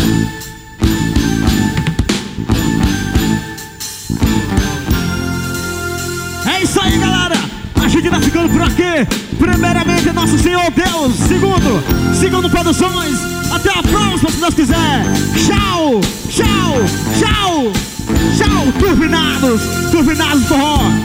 É isso aí, galera. A gente vai ficando por aqui. Primeiramente, nosso Senhor Deus. Segundo Produções. Até a próxima, se Deus quiser. Tchau, tchau, tchau. Tchau, Turvinados. Turvinados Forró.